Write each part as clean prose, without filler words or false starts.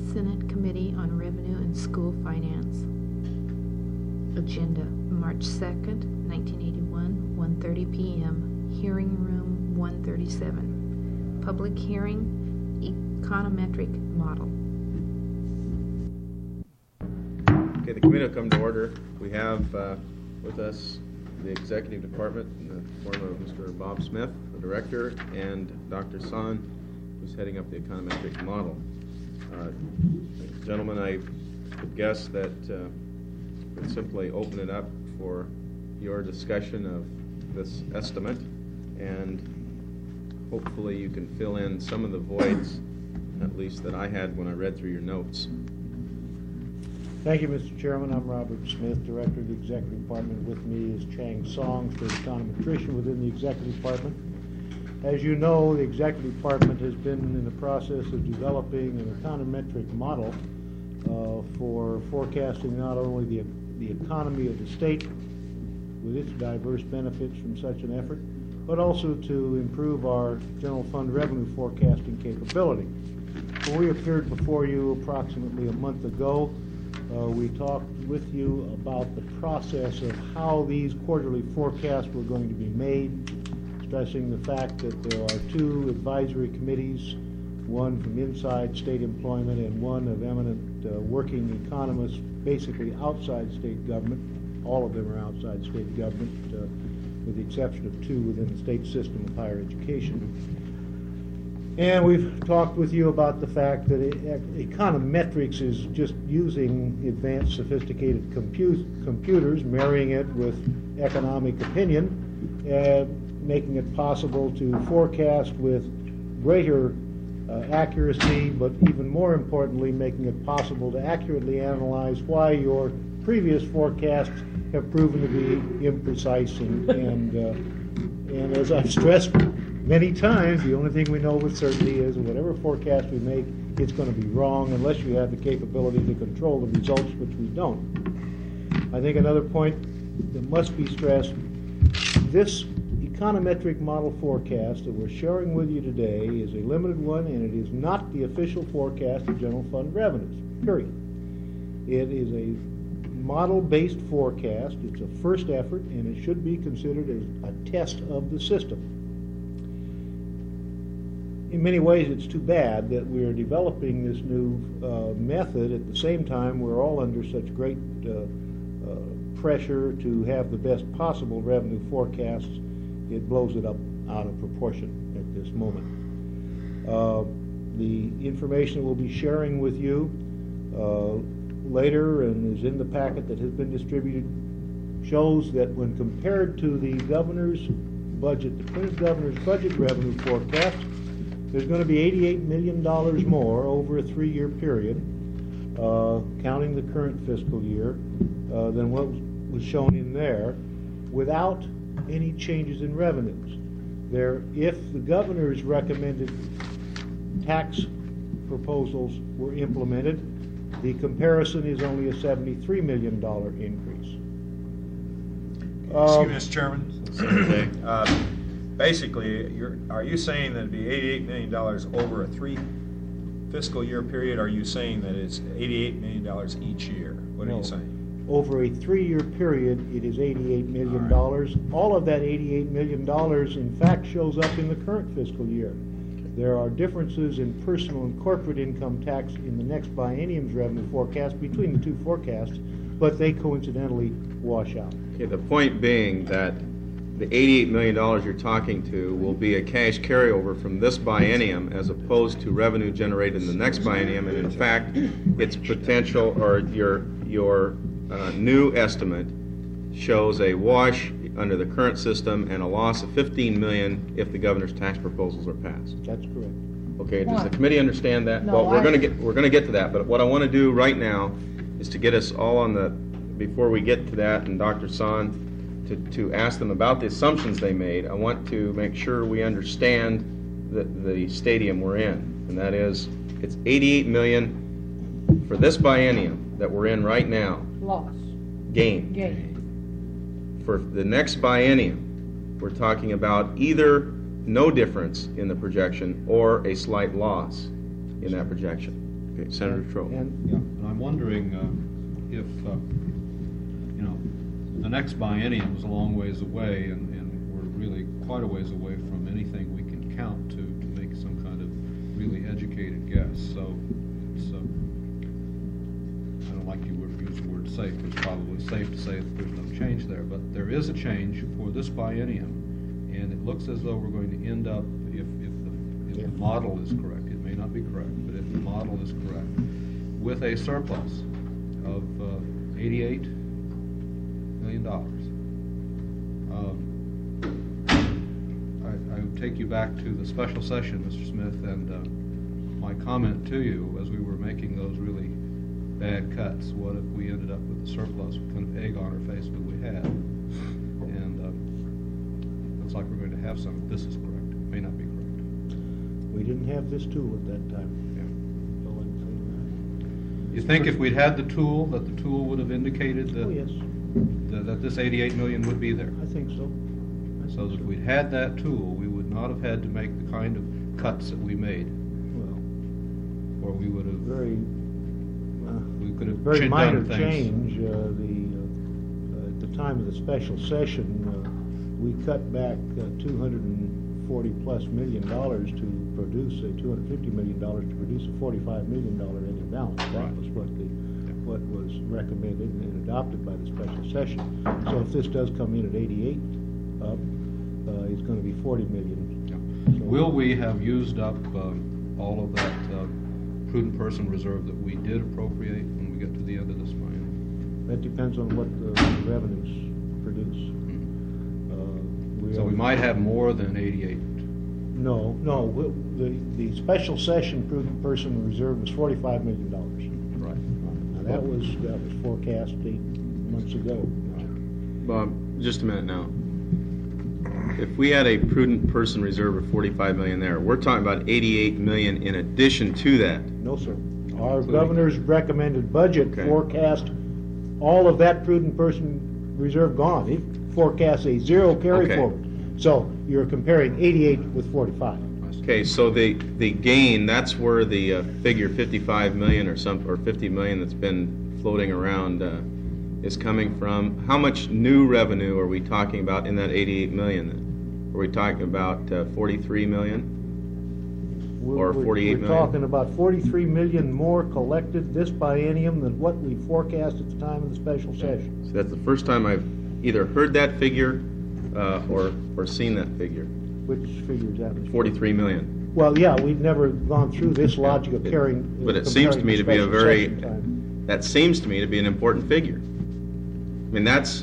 Senate Committee on Revenue and School Finance. Agenda, March 2nd, 1981, 1:30 p.m., Hearing Room 137. Public hearing, econometric model. Okay, the committee will come to order. We have with us the executive department in the form of Mr. Bob Smith, the director, and Dr. San, who's heading up the econometric model. Gentlemen, I would guess that we'd simply open it up for your discussion of this estimate, and hopefully you can fill in some of the voids, at least that I had when I read through your notes. Thank you, Mr. Chairman. I'm Robert Smith, Director of the Executive Department. With me is Chang Song, State Econometrician within the Executive Department. As you know, the Executive Department has been in the process of developing an econometric model for forecasting not only the economy of the state with its diverse benefits from such an effort, but also to improve our general fund revenue forecasting capability. When we appeared before you approximately a month ago, we talked with you about the process of how these quarterly forecasts were going to be made, stressing the fact that there are two advisory committees, one from inside state employment and one of eminent working economists, basically outside state government. All of them are outside state government, with the exception of two within the state system of higher education. And we've talked with you about the fact that econometrics is just using advanced sophisticated computers, marrying it with economic opinion, making it possible to forecast with greater accuracy, but even more importantly, making it possible to accurately analyze why your previous forecasts have proven to be imprecise and as I've stressed many times, the only thing we know with certainty is that whatever forecast we make, it's going to be wrong unless you have the capability to control the results, which we don't. I think another point that must be stressed, this econometric model forecast that we're sharing with you today is a limited one, and it is not the official forecast of general fund revenues, period. It is a model-based forecast. It's a first effort, and it should be considered as a test of the system. In many ways, it's too bad that we are developing this new method. At the same time, we're all under such great pressure to have the best possible revenue forecasts. It blows it up out of proportion at this moment. The information we'll be sharing with you later and is in the packet that has been distributed shows that when compared to the governor's budget, the Queen's governor's budget revenue forecast, there's going to be $88 million more over a 3-year period, counting the current fiscal year, than what was shown in there, without any changes in revenues. If the governor's recommended tax proposals were implemented, the comparison is only a $73 million increase. Excuse me, Mr. Chairman. Basically, are you saying that it'd be $88 million over a 3 fiscal year period? Or are you saying that it's $88 million each year? What are you saying? Over a 3-year period, it is $88 million. All of that $88 million, in fact, shows up in the current fiscal year. There are differences in personal and corporate income tax in the next biennium's revenue forecast between the two forecasts, but they coincidentally wash out. Okay, the point being that the $88 million you're talking to will be a cash carryover from this biennium as opposed to revenue generated in the next biennium, and in fact, its potential, or your new estimate shows a wash under the current system and a loss of $15 million if the governor's tax proposals are passed. That's correct. Okay, does the committee understand that? No, well, we're going to get to that, but what I want to do right now is to get us all on the, before we get to that, and Dr. San, to ask them about the assumptions they made. I want to make sure we understand the stadium we're in, and that is it's $88 million for this biennium that we're in right now. Loss. Gain. For the next biennium, we're talking about either no difference in the projection or a slight loss in that projection. Okay, Senator Troll. And Yeah, and I'm wondering if, you know, the next biennium is a long ways away, and we're really quite a ways away from anything we can count to make some kind of really educated guess. So it's, I don't like you use the word safe, but it's probably safe to say that there's no change there. But there is a change for this biennium, and it looks as though we're going to end up, if the model is correct, it may not be correct, but if the model is correct, with a surplus of $88 million. I would take you back to the special session, Mr. Smith, and my comment to you as we were making those really bad cuts. What if we ended up with a surplus? What kind of egg on our face would we have? And looks like we're going to have some. If this is correct. It may not be correct. we didn't have this tool at that time. You think if we'd had the tool, that the tool would have indicated that, Oh, yes, that this 88 million would be there? I think so. So that if we'd had that tool, we would not have had to make the kind of cuts that we made, Well, or we would have, we could have very done minor things. change. At the time of the special session, we cut back $240+ million to produce $250 million to produce a $45 million ending balance. That Right. was what was recommended and adopted by the special session. So if this does come in at 88 up, it's going to be 40 million. Yeah. So- Will we have used up all of that prudent person reserve that we did appropriate when we get to the end of this biennium? That depends on what the revenues produce. So we might have more than 88. No, the special session prudent person reserve was $45 million. Right. Now, that was forecast 8 months ago. Bob, just a minute now. If we had a prudent person reserve of 45 million there, we're talking about 88 million in addition to that. No, sir. Our Including- governor's recommended budget Okay. forecast all of that prudent person reserve gone. It forecasts a zero carry Okay. forward. So you're comparing 88 with 45. Okay, so the gain, that's where the figure 55 million or 50 million that's been floating around is coming from. How much new revenue are we talking about in that 88 million then? Are we talking about 43 million? Or 48 We're million? talking about 43 million more collected this biennium than what we forecast at the time of the special session. So that's the first time I've either heard that figure or seen that figure, Which figure is that? Mr. 43 million. Well, yeah, we've never gone through this logic of carrying. But it seems to comparing me the to be a special very, session time. that seems to me to be an important figure. I mean, that's,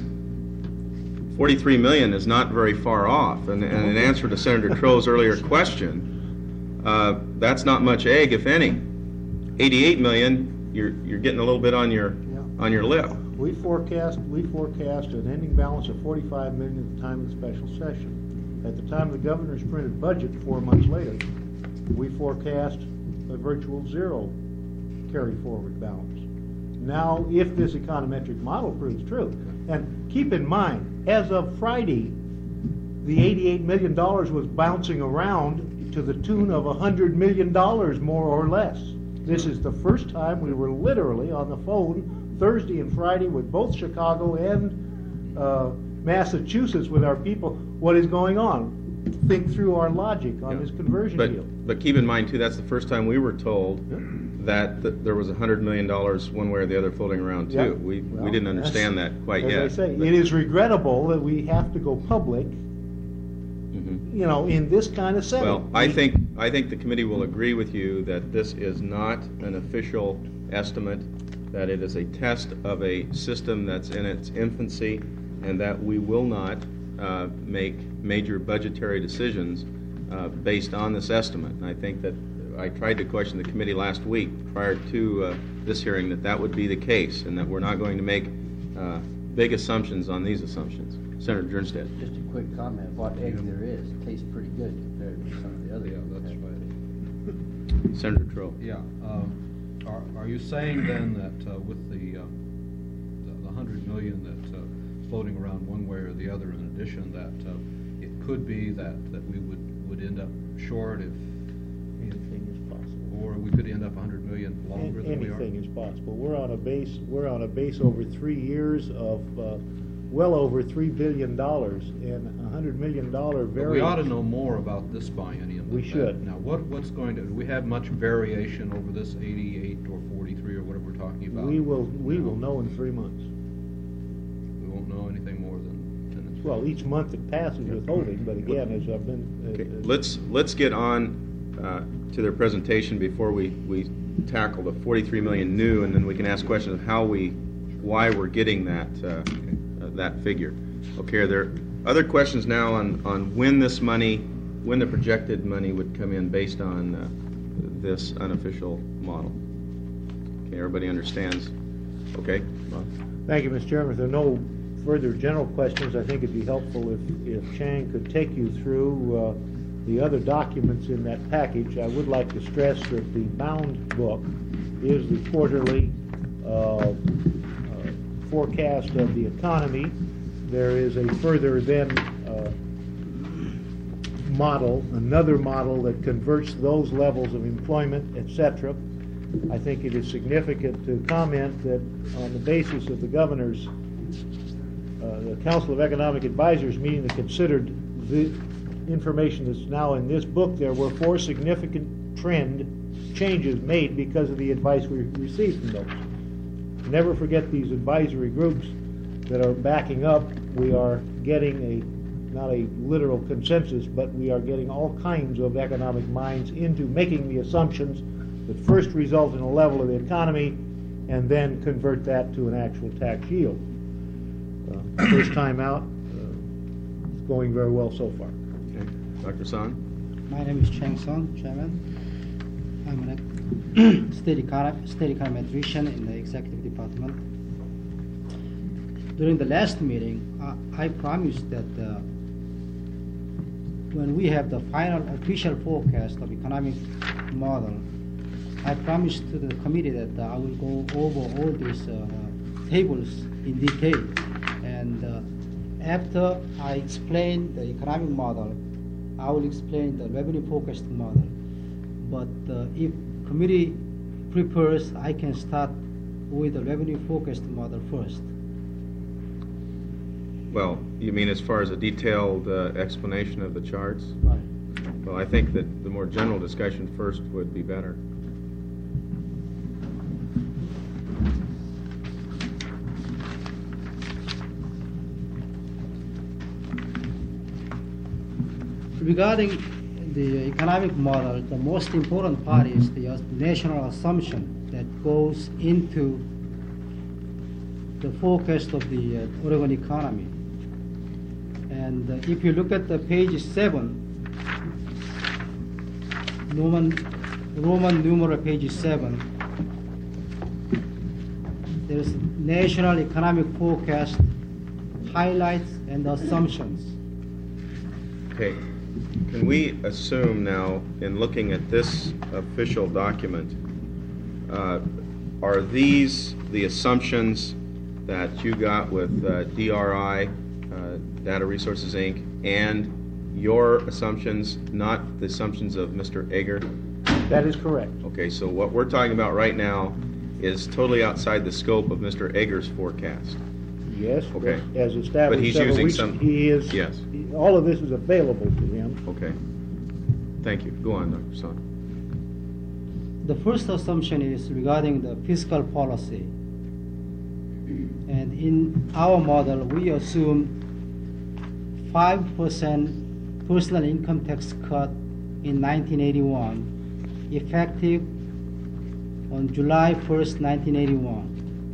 43 million is not very far off. And in answer to Senator Tro's earlier question, that's not much egg, if any. 88 million, you're getting a little bit on your lip. We forecast an ending balance of 45 million at the time of the special session. At the time of the governor's printed budget 4 months later, we forecast a virtual zero carry forward balance. Now, if this econometric model proves true, and keep in mind, as of Friday, the $88 million was bouncing around to the tune of $100 million more or less. This is the first time we were literally on the phone Thursday and Friday with both Chicago and Massachusetts with our people. What is going on? Think through our logic on this conversion deal. But keep in mind, too, that's the first time we were told that there was $100 million one way or the other floating around, too. Yeah. We Well, didn't understand that quite yet. As I say, but- it is regrettable that we have to go public, Mhm. in this kind of setting. Well, I think the committee will agree with you that this is not an official estimate, that it is a test of a system that's in its infancy, and that we will not make major budgetary decisions based on this estimate. And I think that I tried to question the committee last week prior to this hearing that would be the case, and that we're not going to make big assumptions on these assumptions. Senator Jernstedt. Just a quick comment, what egg there is, it tastes pretty good compared to some of the other. Yeah, that's right. Senator Troll. Yeah. Are you saying then that with the 100 million that's floating around one way or the other, in addition, that it could be that we would end up short if Anything is possible. Or we could end up 100 million longer than we are. Anything is possible. We're on a base over 3 years of well over $3 billion, and $100 million variance. But we ought to know more about this biennium. We than should. that. Now, what's going to, do we have much variation over this 88 or 43 or whatever we're talking about? We will know in 3 months. We won't know anything more than 10. Well, each month that passes withholding, but again, as I've been... Okay, let's get on to their presentation before we tackle the 43 million new, and then we can ask questions of why we're getting that figure. Okay, are there other questions now on when the projected money would come in based on this unofficial model? Okay, everybody understands? Okay, Bob? Thank you, Mr. Chairman. If there are no further general questions, I think it'd be helpful if Chang could take you through the other documents in that package. I would like to stress that the bound book is the quarterly forecast of the economy. There is a further model, another model that converts those levels of employment, etc. I think it is significant to comment that on the basis of the governor's, the Council of Economic Advisors meeting that considered the information that's now in this book, there were 4 significant trend changes made because of the advice we received from those. Never forget these advisory groups that are backing up. We are getting not a literal consensus, but we are getting all kinds of economic minds into making the assumptions that first result in a level of the economy and then convert that to an actual tax yield. First time out, it's going very well so far. Okay. Dr. San? My name is Chang Song, Chairman. I'm a state econometrician in the executive department. During the last meeting, I promised that when we have the final official forecast of economic model, I promised to the committee that I will go over all these tables in detail. And after I explain the economic model, I will explain the revenue forecast model. But if committee prepares, I can start with the revenue forecast model first. Well, you mean as far as a detailed explanation of the charts? Right. Well, I think that the more general discussion first would be better. Regarding the economic model, the most important part is the national assumption that goes into the forecast of the Oregon economy. And if you look at the page 7, Roman numeral page 7, there's national economic forecast, highlights and assumptions. Okay. Can we assume now, in looking at this official document, are these the assumptions that you got with DRI, Data Resources, Inc., and your assumptions, not the assumptions of Mr. Egger? That is correct. Okay, so what we're talking about right now is totally outside the scope of Mr. Egger's forecast. Yes, Okay. as established But he's several using weeks, some- he is. Yes. All of this is available to him. Okay. Thank you. Go on, Dr. San. The first assumption is regarding the fiscal policy. And in our model, we assume 5% personal income tax cut in 1981, effective on July 1st, 1981.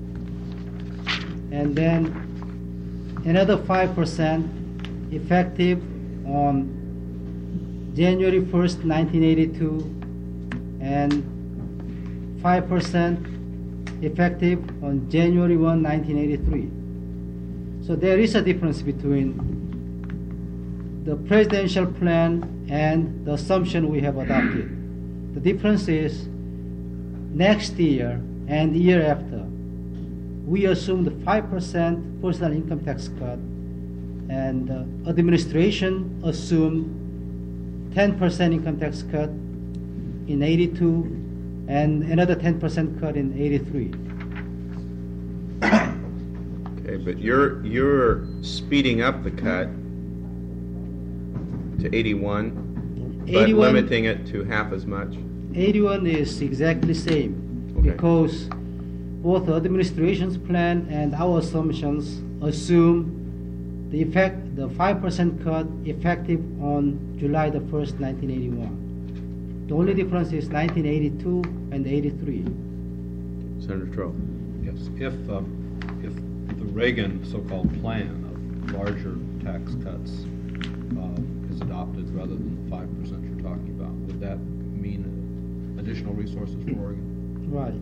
And then another 5% effective on January 1st, 1982, and 5% effective on January 1, 1983. So there is a difference between the presidential plan and the assumption we have adopted. The difference is next year and the year after, we assume the 5% personal income tax cut, and administration assumed 10% income tax cut in 82 and another 10% cut in 83. Okay, but you're speeding up the cut to 81, but 81 limiting it to half as much. 81 is exactly same Okay. because both the administration's plan and our assumptions assume the 5% cut effective on July the 1st, 1981. The only difference is 1982 and 83. Senator Trout. Yes, if the Reagan so-called plan of larger tax cuts is adopted rather than the 5% you're talking about, would that mean additional resources for Oregon? Right.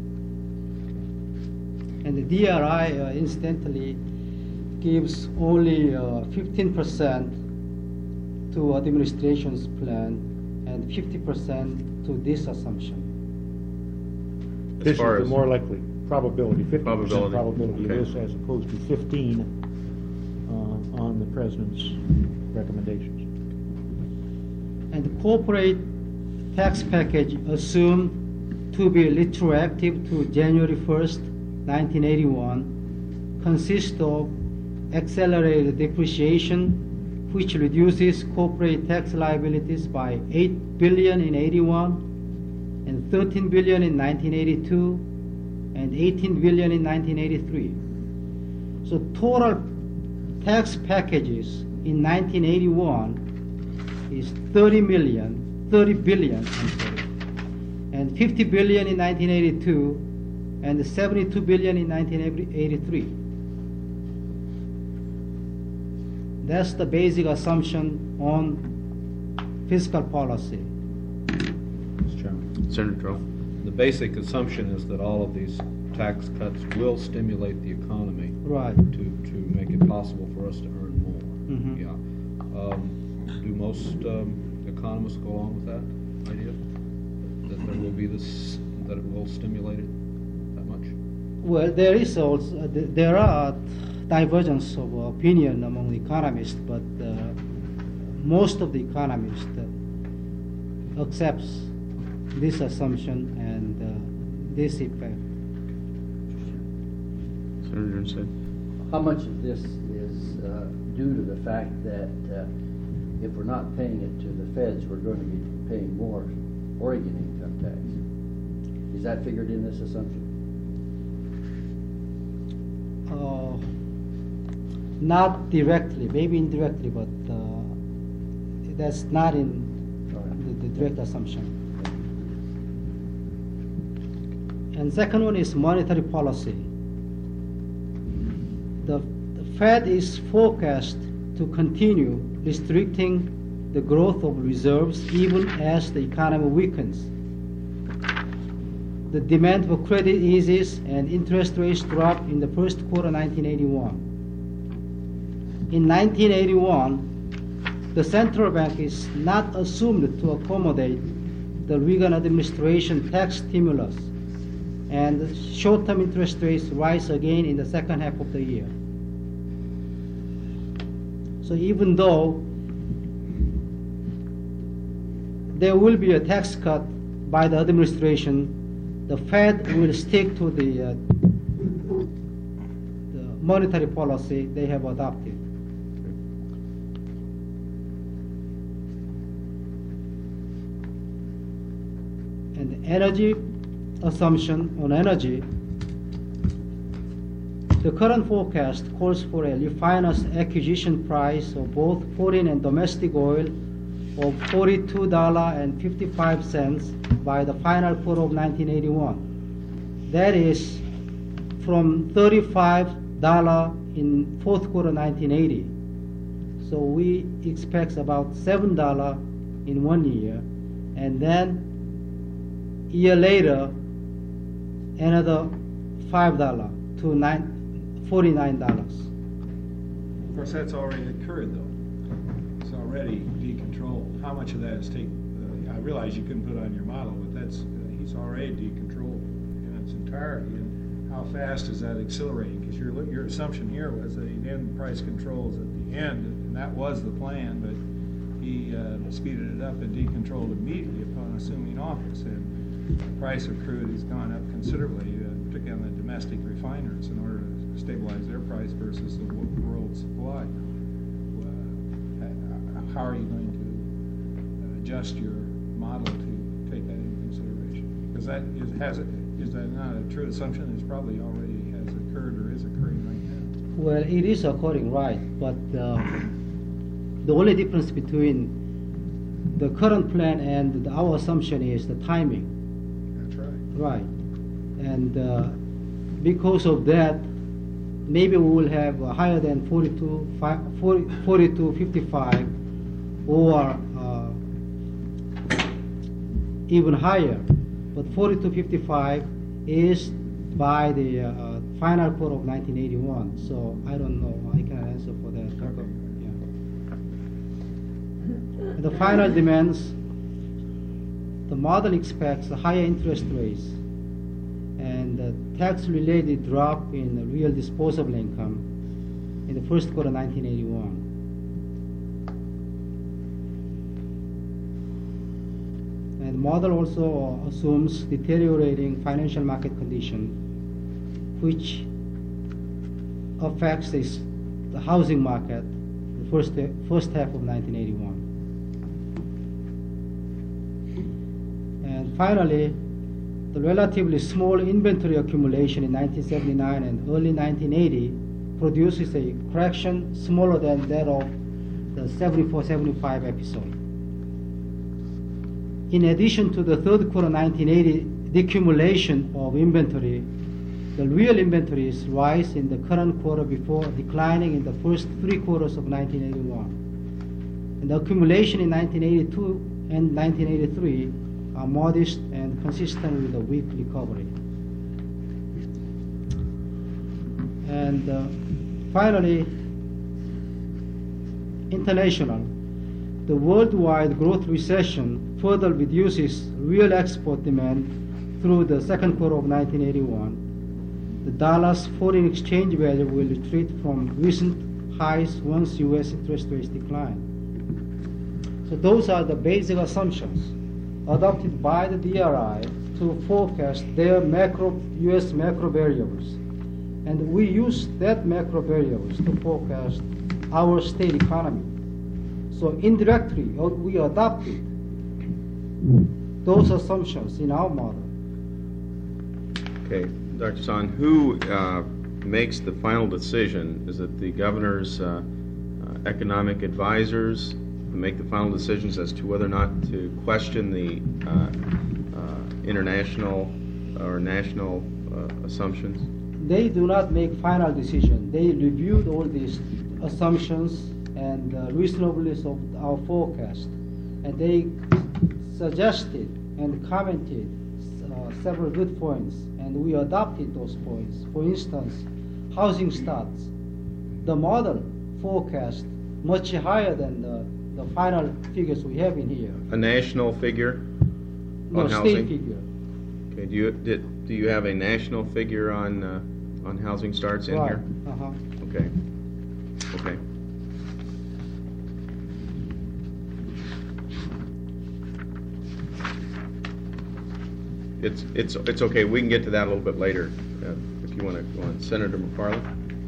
And the DRI incidentally gives only 15% to administration's plan and 50% to this assumption. As This is far the as more likely probability, 50% Probability. probability of Okay. this as opposed to 15 on the president's recommendations. And the corporate tax package assumed to be retroactive to January 1st, 1981, consists of accelerated depreciation, which reduces corporate tax liabilities by $8 billion in 81, and $13 billion in 1982, and $18 billion in 1983. So total tax packages in 1981 is 30 billion, I'm sorry, and 50 billion in 1982, and 72 billion in 1983. That's the basic assumption on fiscal policy. Mr. Chairman. Senator Trout. The basic assumption is that all of these tax cuts will stimulate the economy Right. to make it possible for us to earn more. Mhm. Yeah. Do most economists go along with that idea? That there will be this, that it will stimulate it that much? Well, there is also there are divergence of opinion among the economists, but most of the economists accepts this assumption and this effect. Senator Ernst. How much of this is due to the fact that if we're not paying it to the feds, we're going to be paying more Oregon income tax? Is that figured in this assumption? Not directly, maybe indirectly, but that's not in the direct assumption. And second one is monetary policy. The Fed is forecast to continue restricting the growth of reserves even as the economy weakens. The demand for credit eases and interest rates drop in the first quarter 1981. In 1981, the central bank is not assumed to accommodate the Reagan administration tax stimulus, and short-term interest rates rise again in the second half of the year. So even though there will be a tax cut by the administration, the Fed will stick to the monetary policy they have adopted. And the energy assumption on energy, the current forecast calls for a refiner's acquisition price of both foreign and domestic oil of $42.55 by the final quarter of 1981. That is from $35 in fourth quarter 1980. So we expect about $7 in 1 year, and then a year later another $5 to $49. Of course, that's already occurred, though. It's already decontrolled. How much of that is taken? I realize you couldn't put it on your model, but that's he's already decontrolled in its entirety. And how fast is that accelerating? Because your assumption here was that then price controls at the end, and that was the plan. But he speeded it up and decontrolled immediately upon assuming office. And the price of crude has gone up considerably, particularly on the domestic refiners, in order to stabilize their price versus the world supply. How are you going to adjust your model to take that into consideration? Because is that not a true assumption? It's probably already has occurred or is occurring right now. Well, it is occurring, right, but the only difference between the current plan and our assumption is the timing. That's right. Right. And because of that, maybe we will have higher than 42.55 or even higher. But 42.55 is by the final quote of 1981. So I don't know. I cannot answer for that. Okay. Yeah. The final demands, the model expects higher interest rates and a tax-related drop in the real disposable income in the first quarter 1981. And the model also assumes deteriorating financial market condition, which affects the housing market the first half of 1981. And finally, the relatively small inventory accumulation in 1979 and early 1980 produces a correction smaller than that of the 74-75 episode. In addition to the third quarter 1980 decumulation of inventory, the real inventories rise in the current quarter before declining in the first 3 quarters of 1981. And the accumulation in 1982 and 1983 are modest and consistent with the weak recovery. And finally, international. The worldwide growth recession further reduces real export demand through the second quarter of 1981. The dollar's foreign exchange value will retreat from recent highs once U.S. interest rates decline. So those are the basic assumptions adopted by the DRI to forecast their U.S. macro variables. And we use that macro variables to forecast our state economy. So indirectly, we adopted those assumptions in our model. Okay, Dr. Son, who makes the final decision? Is it the governor's economic advisors who make the final decisions as to whether or not to question the international or national assumptions? They do not make final decision. They reviewed all these assumptions and reasonableness of our forecast, and they suggested and commented several good points, and we adopted those points. For instance, housing starts. The model forecast much higher than the final figures we have in here. A national figure No, on state housing? figure. Okay, do you have a national figure on housing starts in Right. here? Uh-huh. Okay. Okay. It's okay. We can get to that a little bit later if you want to go on. Senator McFarland?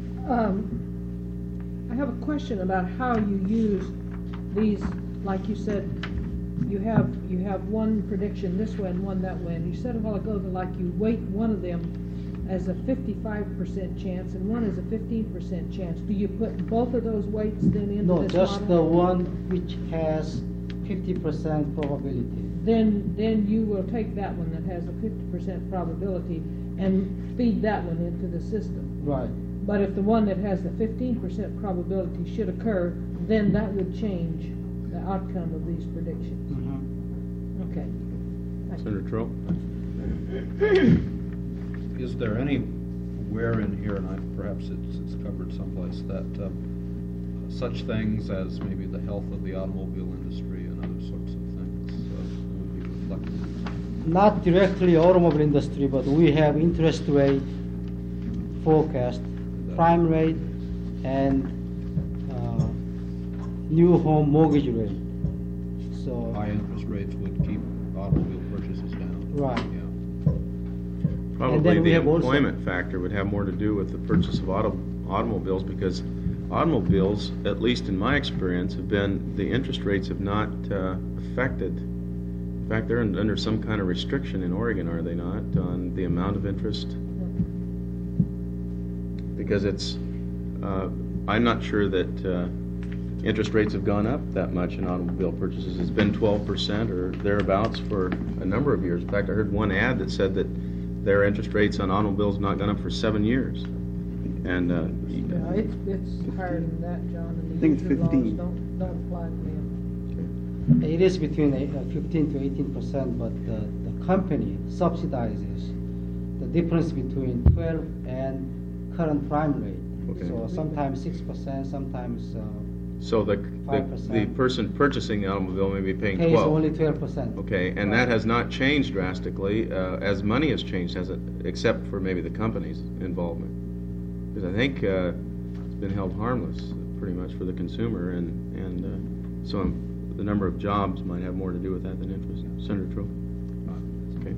I have a question about how you use these. Like you said, you have one prediction this way and one that way. And you said a while ago that like you weight one of them as a 55% chance and one as a 15% chance. Do you put both of those weights then into No, this just model? the one which has 50% probability. Then you will take that one that has a 50% probability and feed that one into the system. Right. But if the one that has the 15% probability should occur, then that would change the outcome of these predictions. Mhm. Okay. Thank you. Senator Troll? Is there anywhere in here, and perhaps it's covered someplace, that such things as maybe the health of the automobile industry and other sorts of things would be reflected? Not directly automobile industry, but we have interest rate forecast, prime rate, and new home mortgage rate. So High interest rates would keep automobile purchases down. Right. Yeah. Probably then we the have also- employment factor would have more to do with the purchase of automobiles, because automobiles, at least in my experience, the interest rates have not affected. In fact, they're under some kind of restriction in Oregon, are they not, on the amount of interest? Because I'm not sure that interest rates have gone up that much in automobile purchases. It's been 12% or thereabouts for a number of years. In fact, I heard one ad that said that their interest rates on automobiles have not gone up for 7 years. And Yeah, it's higher than that, John, I and the think it's user laws 15. don't apply to them. it is between 15 to 18%, but the company subsidizes the difference between 12 and current prime rate. Okay. So sometimes 6%, sometimes so the 5%. person purchasing the automobile may be paying pays 12. only 12%. Okay, and that has not changed drastically as money has changed, has it? Except for maybe the company's involvement. Because I think it's been held harmless pretty much for the consumer, and so the number of jobs might have more to do with that than interest. Senator Troll? Okay.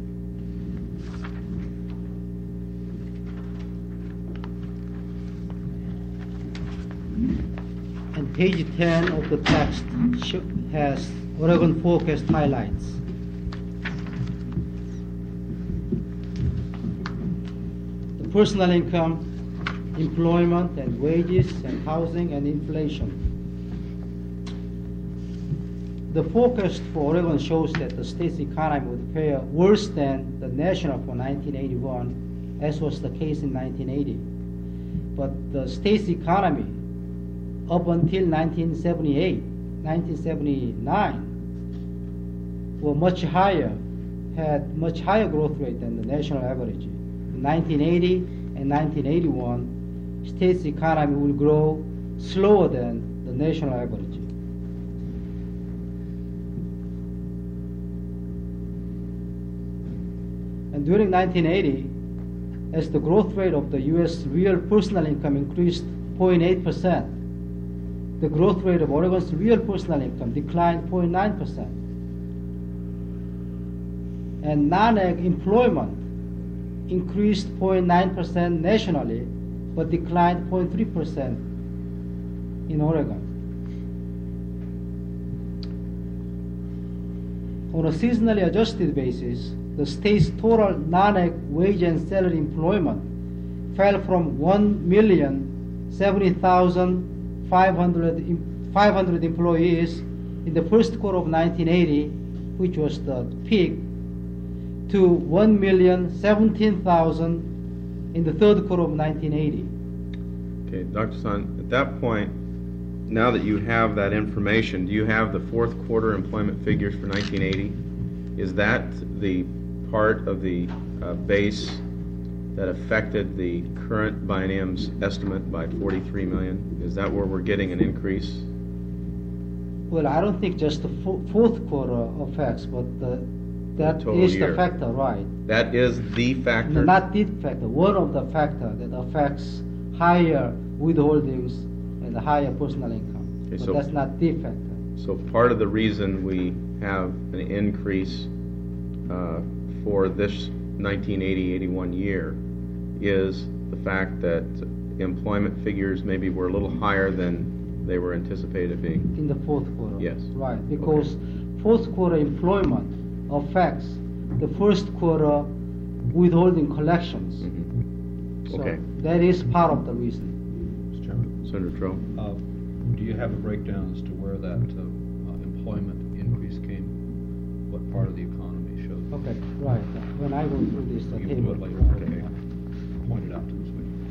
And page 10 of the text has Oregon forecast highlights. The personal income, employment and wages and housing and inflation. The forecast for Oregon shows that the state's economy would fare worse than the national for 1981, as was the case in 1980. But the state's economy up until 1978, 1979, were much higher, had much higher growth rate than the national average. In 1980 and 1981, state's economy will grow slower than the national average. And during 1980, as the growth rate of the U.S. real personal income increased 0.8%, the growth rate of Oregon's real personal income declined 0.9%. And non-ag employment increased 0.9% nationally, but declined 0.3% in Oregon. On a seasonally adjusted basis, the state's total non-ag wage and salary employment fell from 1,070,500 employees in the first quarter of 1980, which was the peak, to 1,017,000 in the third quarter of 1980. Okay, Dr. Sun, at that point, now that you have that information, do you have the fourth quarter employment figures for 1980? Is that the part of the base that affected the current biennium's estimate by 43 million? Is that where we're getting an increase? Well, I don't think just the fourth quarter affects, but that total is year. the factor, right? That is the factor? No, not the factor, one of the factors that affects higher withholdings and the higher personal income. Okay, But so- that's not the factor. So part of the reason we have an increase for this 1980-81 year is the fact that employment figures maybe were a little higher than they were anticipated being. In the fourth quarter. Yes. Right, because fourth quarter employment affects the first quarter withholding collections. Mhm. So Okay. that is part of the reason. Mr. Chairman, Senator Troll? do you have a breakdown as to where that employment increase came? What part of the economy showed? Okay, right. When I go through this You can do table. it later, right, okay. yeah. Point it out to us.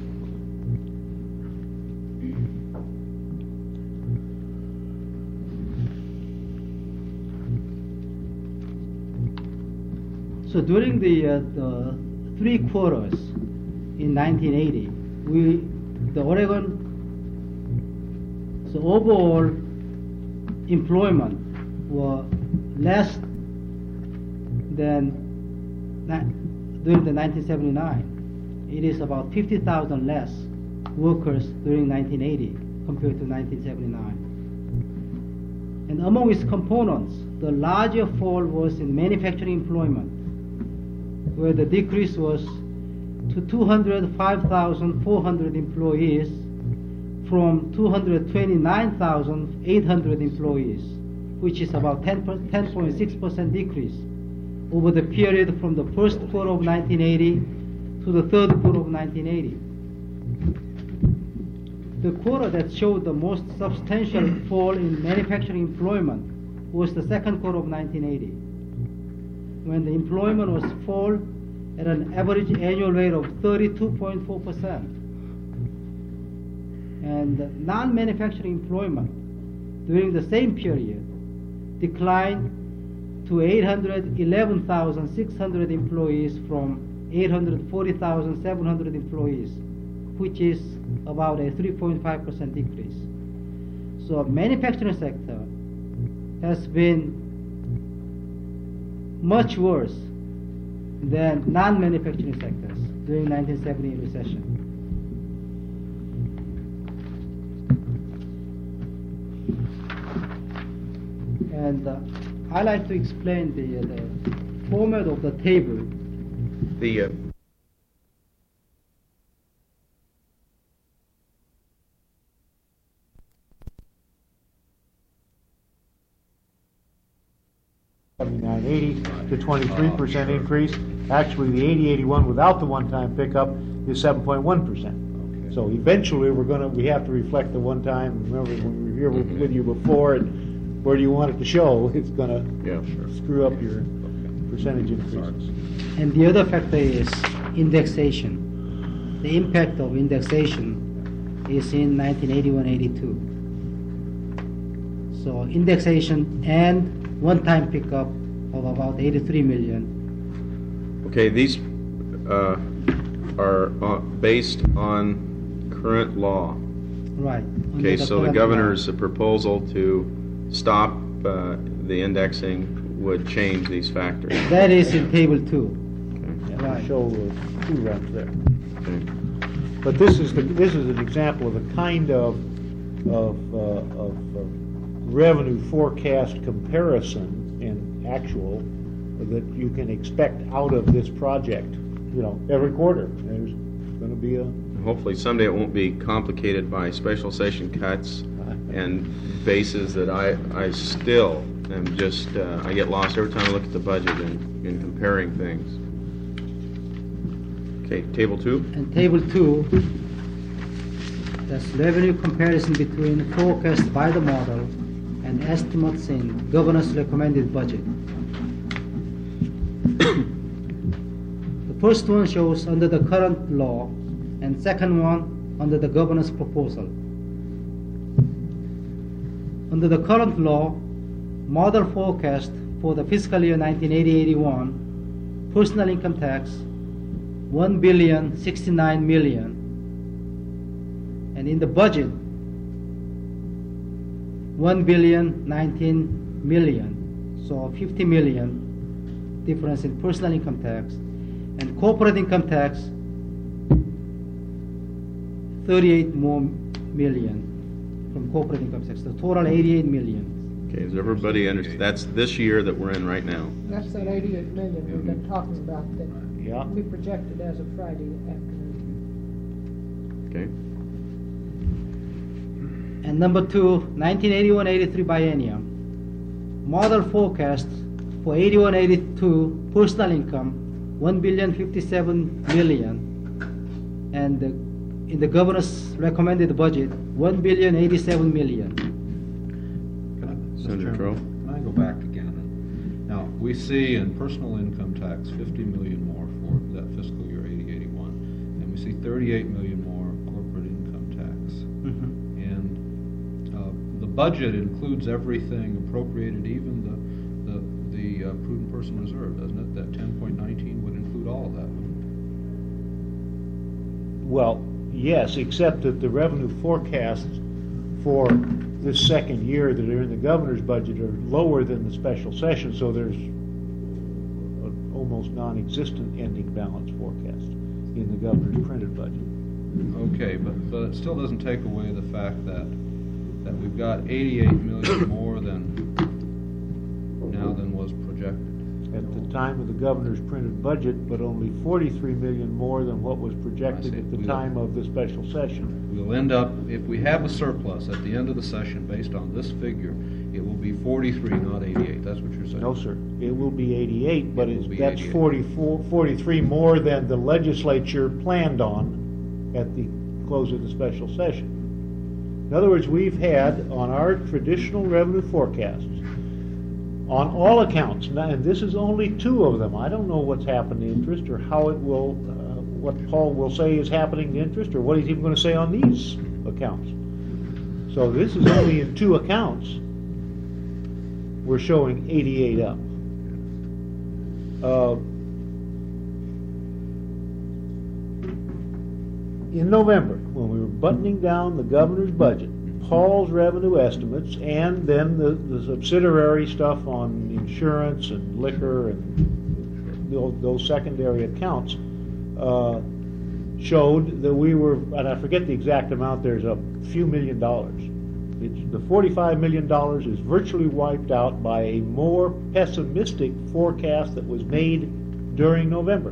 So during the three quarters in 1980, the Oregon, so overall employment were less than during the 1979. It is about 50,000 less workers during 1980 compared to 1979. And among its components, the larger fall was in manufacturing employment, where the decrease was to 205,400 employees from 229,800 employees, which is about 10.6% decrease over the period from the first quarter of 1980 to the third quarter of 1980. The quarter that showed the most substantial fall in manufacturing employment was the second quarter of 1980, when the employment was fall at an average annual rate of 32.4%. And non-manufacturing employment during the same period declined to 811,600 employees from 840,700 employees, which is about a 3.5% decrease. So manufacturing sector has been much worse than non-manufacturing sectors during 1970 recession. And I like to explain the format of the table. The $79.80 to 23% increase. Actually, the 8081 without the one-time pickup is 7.1%. So eventually, we have to reflect the one-time. Remember, when we were here with you before, and where do you want it to show? It's going to screw up your percentage increases. And the other factor is indexation. The impact of indexation is in 1981-82. So indexation and one-time pickup of about 83 million. Okay, these are based on current law. Right. Okay, so the governor's proposal to stop the indexing would change these factors. That is in table 2. Okay. Right. Show 2 runs there. Okay. But this is an example of the kind of revenue forecast comparison in actual that you can expect out of this project. Every quarter there's going to be a. Hopefully someday it won't be complicated by special session cuts and bases that I still am just I get lost every time I look at the budget in comparing things. Okay, table 2. And table 2, that's revenue comparison between forecast by the model and estimates in governor's recommended budget. The first one shows under the current law, and second one under the governor's proposal. Under the current law, model forecast for the fiscal year 1980-81, personal income tax, $1,069,000,000, and in the budget, $1,019,000,000. So 50 million difference in personal income tax, and corporate income tax, 38 more million from corporate income tax. The total 88 million. Okay, does everybody understand? That's this year that we're in right now. That's that 88 million we've been talking about that Yeah. we projected as of Friday afternoon. Okay. And number 2, 1981-83 biennium. Model forecast for 81-82 personal income, $1,057,000,000, and in the governor's recommended budget, $1,087,000,000. Senator Troll? Can I go back again? Now, we see in personal income tax 50 million more for that fiscal year 80-81, and we see 38 million more corporate income tax. Mm-hmm. And the budget includes everything appropriated, even the prudent person reserve, doesn't it? That 10.19 would include all of that, wouldn't Well, yes, except that the revenue forecasts for this second year that are in the governor's budget are lower than the special session, so there's an almost non-existent ending balance forecast in the governor's printed budget. it? Okay, but it still doesn't take away the fact that that we've got 88 million more than was projected. At the time of the governor's printed budget, but only 43 million more than what was projected I see. at the time of the special session. We'll end up, if we have a surplus at the end of the session based on this figure, it will be 43, not 88. That's what you're saying? No, sir. It will be 88, but It will be that's 88. 43 more than the legislature planned on at the close of the special session. In other words, we've had on our traditional revenue forecasts, on all accounts, and this is only 2 of them. I don't know what's happened to interest or how it will, what Paul will say is happening to interest or what he's even going to say on these accounts. So this is only in 2 accounts. We're showing 88 up. In November, when we were buttoning down the governor's budget, Paul's revenue estimates, and then the subsidiary stuff on insurance and liquor and those secondary accounts, showed that we were, and I forget the exact amount, there's a few $million. The $45 million is virtually wiped out by a more pessimistic forecast that was made during November.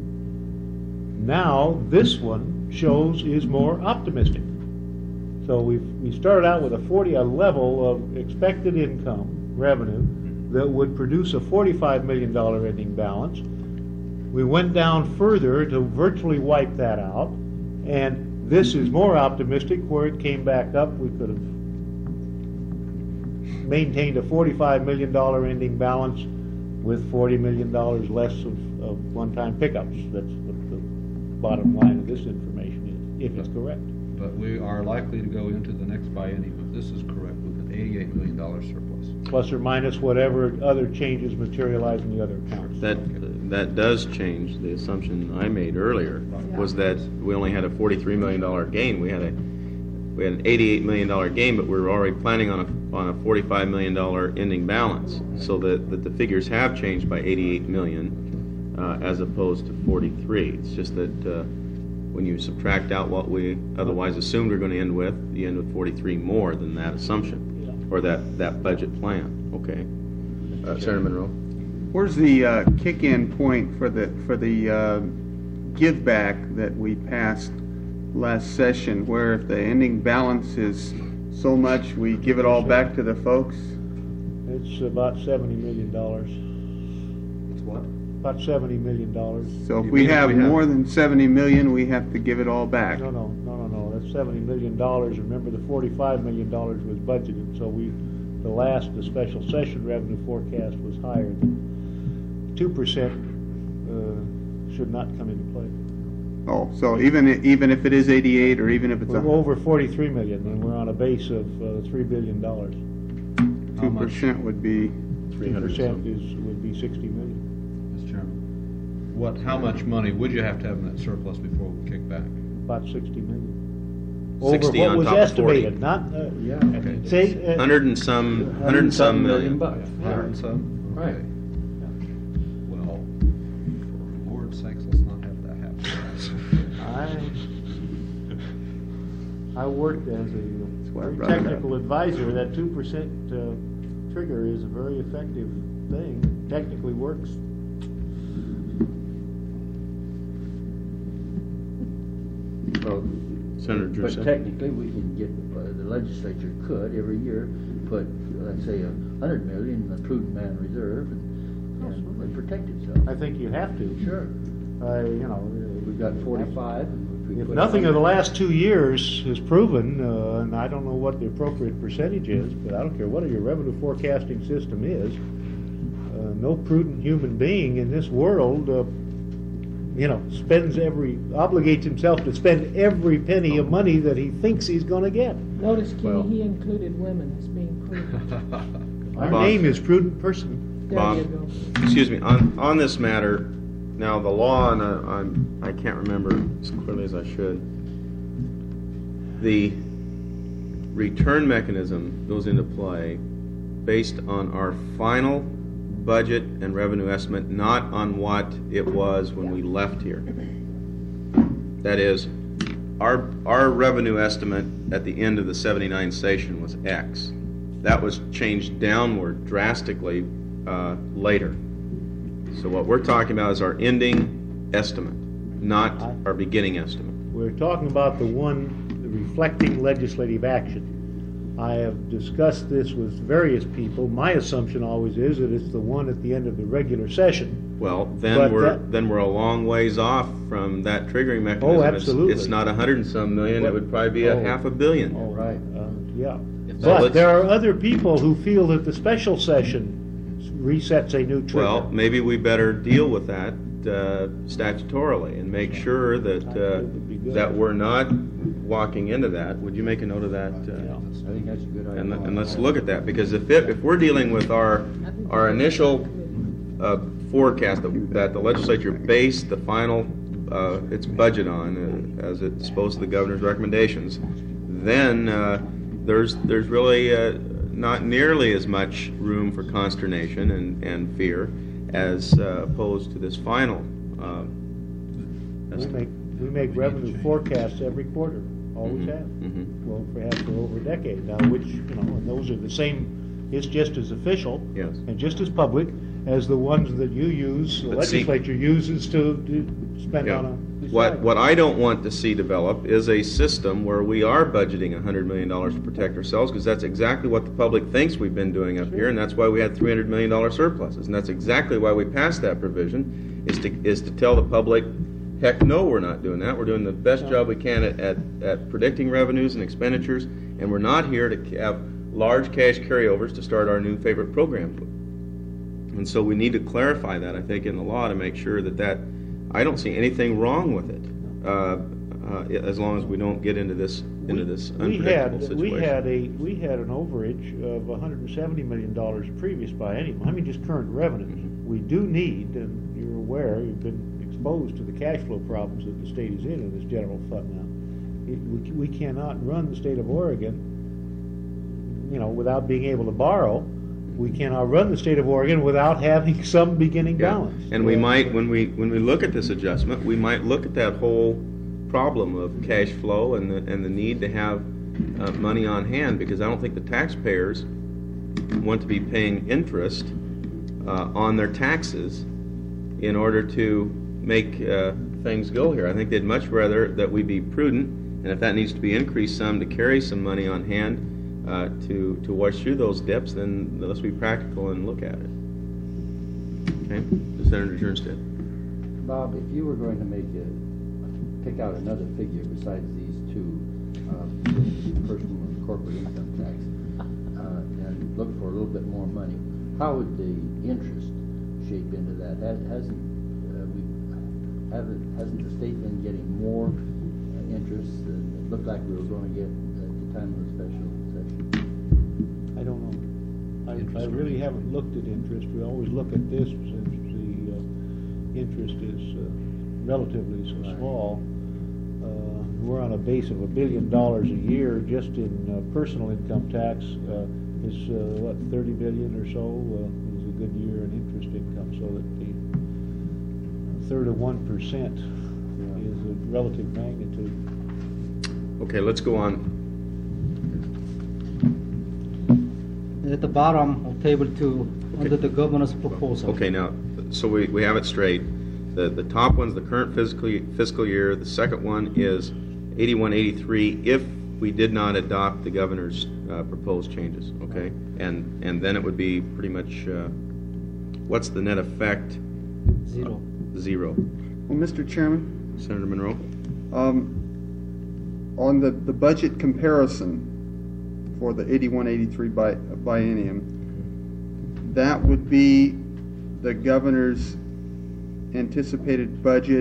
Now, this one shows is more optimistic. So we started out with a level of expected income, revenue, that would produce a $45 million ending balance. We went down further to virtually wipe that out, and this is more optimistic where it came back up. We could have maintained a $45 million ending balance with $40 million less of one-time pickups. That's what the bottom line of this information is, if it's correct. But we are likely to go into the next biennium, if this is correct, with an $88 million surplus. Plus or minus whatever other changes materialize in the other accounts. That does change the assumption I made earlier, was that we only had a $43 million gain. We had an $88 million gain, but we were already planning on a $45 million ending balance, so that the figures have changed by $88 million as opposed to 43. It's just that when you subtract out what we otherwise assumed we're going to end with, you end with 43 more than that assumption, or that budget plan. Okay. Senator Monroe? Where's the kick-in point for the give back that we passed last session, where if the ending balance is so much, we give it all back to the folks? It's about $70 million. It's what? About $70 million. So if You we mean if have we have- more than 70 million, we have to give it all back? No. That's $70 million. Remember, the $45 million was budgeted, so the special session revenue forecast was higher. 2% should not come into play. Oh, so even if it is 88, or even if it's We're over 43 million, and we're on a base of $3 billion. 2% would be 300 2% would be 60 million. Mr. Chairman, how much money would you have to have in that surplus before we kick back? About 60 million. 60 Over on what was top of 40. estimated, not, Okay. say, 100 and some million. bucks. 100 and some? Right. Okay. Well, for Lord's sakes, let's not have that happen. I worked as a why I very brought it up. technical advisor. That 2% trigger is a very effective thing. Technically works. Well, Senator But Drusen? technically, we can get, the legislature could every year put, let's say, $100 million in the prudent man reserve and protect itself. I think you have to. Sure. We've got 45. If nothing of the last 2 years has proven, and I don't know what the appropriate percentage is, but I don't care what your revenue forecasting system is, no prudent human being in this world, obligates himself to spend every penny of money that he thinks he's going to get. Notice, Kenny, Well- he included women as being prudent. Our Bob. name is Prudent Person. There Bob, you go. excuse me, on this matter, now the law, and I can't remember as clearly as I should, the return mechanism goes into play based on our final budget and revenue estimate, not on what it was when we left here. That is, our revenue estimate at the end of the 79 session was X. That was changed downward drastically later. So what we're talking about is our ending estimate, not our beginning estimate. We're talking about the reflecting legislative action. I have discussed this with various people. My assumption always is that it's the one at the end of the regular session. Well, But then we're a long ways off from that triggering mechanism. Oh, absolutely. It's not 100 and some million. It would probably be a $500 million. Oh, right. Yeah. So But let's- there are other people who feel that the special session resets a new trigger. Well, maybe we better deal with that statutorily and make sure that would be good. that we're not walking into that. Would you make a note of that? I think that's a good idea. And let's look at that, because if we're dealing with our initial forecast that the legislature based the final its budget on, as it's supposed to the governor's recommendations, then there's really not nearly as much room for consternation and fear as opposed to this final estimate. We make revenue forecasts every quarter, always have. Well, perhaps for over a decade now, which, and those are the same, it's just as official Yes. and just as public as the ones that you use, the But see- legislature uses to spend Yeah. on a. What I don't want to see develop is a system where we are budgeting $100 million to protect ourselves, because that's exactly what the public thinks we've been doing up here, and that's why we had $300 million surpluses, and that's exactly why we passed that provision, is to tell the public, heck no, we're not doing that. We're doing the best job we can at predicting revenues and expenditures, and we're not here to have large cash carryovers to start our new favorite programs with. And so we need to clarify that, I think, in the law to make sure that I don't see anything wrong with it, as long as we don't get into this unpredictable situation. We had an overage of $170 million previous biennium. I mean, just current revenues. We do need, and you're aware, you've been exposed to the cash flow problems that the state is in this general fund now. We cannot run the state of Oregon, without being able to borrow. We cannot run the state of Oregon without having some beginning balance. And we might, when we look at this adjustment, we might look at that whole problem of cash flow and the need to have money on hand, because I don't think the taxpayers want to be paying interest on their taxes in order to make things go here. I think they'd much rather that we be prudent, and if that needs to be increased some to carry some money on hand to wash through those dips, then let's be practical and look at it. Okay, Senator Jernstedt. Bob, if you were going to pick out another figure besides these two, personal and corporate income tax, and look for a little bit more money, how would the interest shape into that? Hasn't the state been getting more interest than it looked like we were going to get at the time of the special session? I don't know. I really haven't looked at interest. We always look at this since the interest is relatively so small. We're on a base of $1 billion a year just in personal income tax. Is what, 30 billion or so is a good year in interest income, so that the third of 1% is a relative magnitude. Okay, let's go on. At the bottom of table 2, under the governor's proposal. Okay, now, so we have it straight. The top one's the current fiscal year. The second one is 81-83 if we did not adopt the governor's proposed changes, okay? And then it would be pretty much, what's the net effect? Zero. Zero. Well, Mr. Chairman, Senator Monroe? on the budget comparison for the 81-83 biennium, that would be the governor's anticipated budget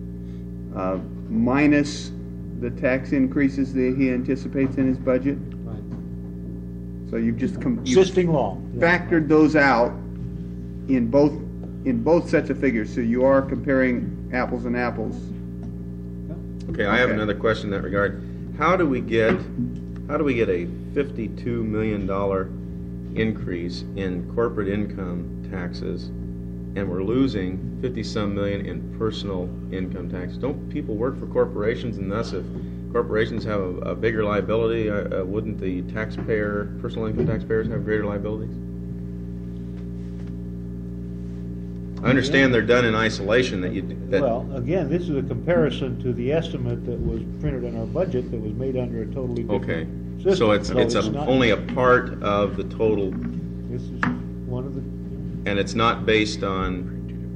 minus the tax increases that he anticipates in his budget. Right. So you've just Existing law. factored those out in both sets of figures. So you are comparing apples and apples. Okay, I have Okay. another question in that regard. How do we get a $52 million increase in corporate income taxes, and we're losing 50-some million in personal income taxes? Don't people work for corporations, and thus corporations have a bigger liability? Wouldn't the personal income taxpayers have greater liabilities? I understand they're done in isolation, Well, again, this is a comparison to the estimate that was printed in our budget that was made under a totally Okay, different system. so it's not- only a part of the total, This is one of the, and it's not based on,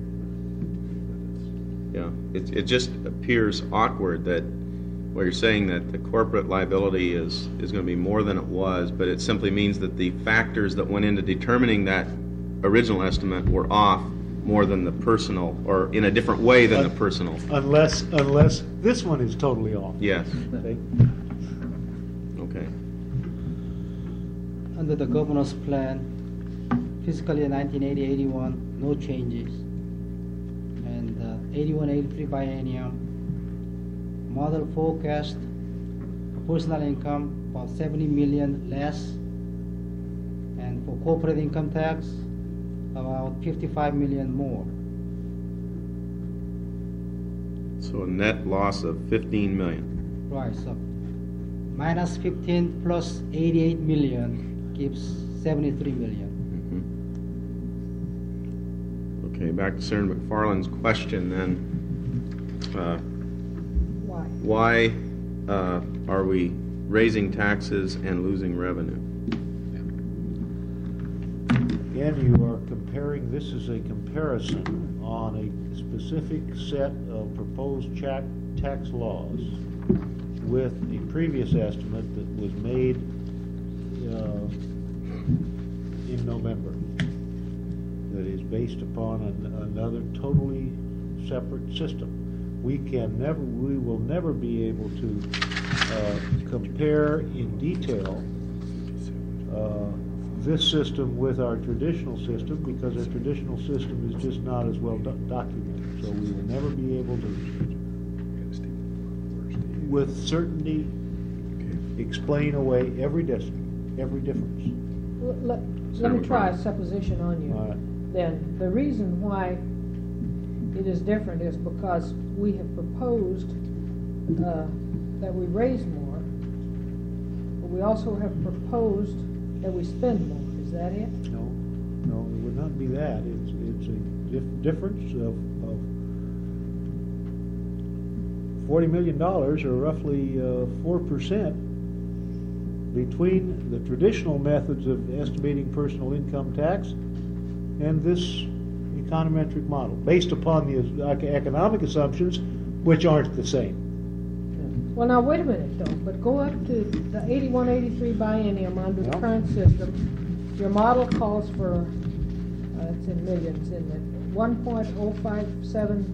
yeah, it just appears awkward that, well, you're saying that the corporate liability is going to be more than it was, but it simply means that the factors that went into determining that original estimate were off more than the personal, or in a different way than the personal. unless this one is totally off. Yes, Okay? okay. Under the governor's plan, fiscal year 1980-81, no changes. And 81-83 biennium, model forecast, personal income about 70 million less, and for corporate income tax, about 55 million more. So a net loss of 15 million. Right, so minus 15 plus 88 million gives 73 million. Okay, back to Senator McFarland's question then. Why? Why are we raising taxes and losing revenue? Again, you are comparing, this is a comparison on a specific set of proposed tax laws with a previous estimate that was made in November that is based upon another totally separate system. We will never be able to compare in detail this system with our traditional system, because our traditional system is just not as well documented. So we will never be able to, with certainty, explain away every difference. Let me try a supposition on you. All right. Then, the reason why it is different is because we have proposed that we raise more, but we also have proposed that we spend more. Is that it? No, it would not be that. It's a difference of $40 million, or roughly 4%, between the traditional methods of estimating personal income tax and this econometric model, based upon the economic assumptions, which aren't the same. Well, now, wait a minute, though, but go up to the 81-83 biennium under the Yeah. current system. Your model calls for, it's in millions, isn't it? 1.057,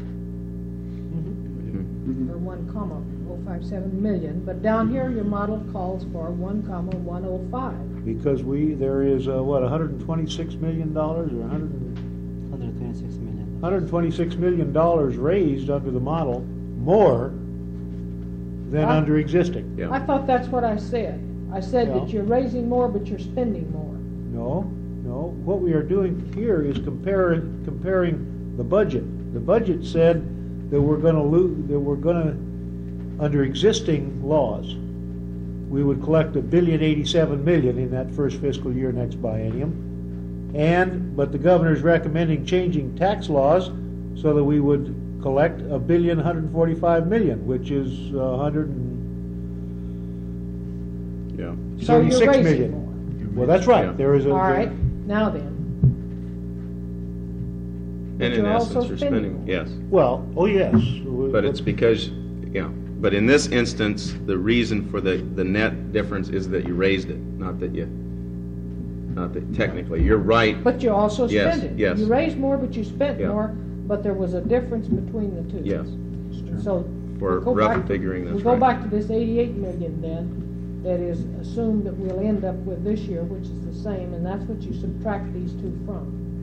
or 1,057 million, but down here, your model calls for 1,105. Because there is, $126 million or 126 million. $126 million raised under the model, more than under existing. Yeah. I thought that's what I said. I said that Yeah. you're raising more, but you're spending more. No. What we are doing here is comparing the budget. The budget said that we're going to, under existing laws, we would collect $1,087 million in that first fiscal year next biennium. But the governor's recommending changing tax laws so that we would collect $1,145 million, which is Yeah. So you're 76 raising million. more. Well, that's right. Yeah. There is a. All right, now then. But And in you're also essence, you're spending, more. yes. Well, oh yes. But it's because, but in this instance, the reason for the net difference is that you raised it, not that technically, you're right. But you also Yes, spend it. yes. You raised more, but you spent Yeah. more, but there was a difference between the two. Yes, So. for we go rough back- figuring, that's We go right. back to this 88 million then, that is assumed that we'll end up with this year, which is the same, and that's what you subtract these two from.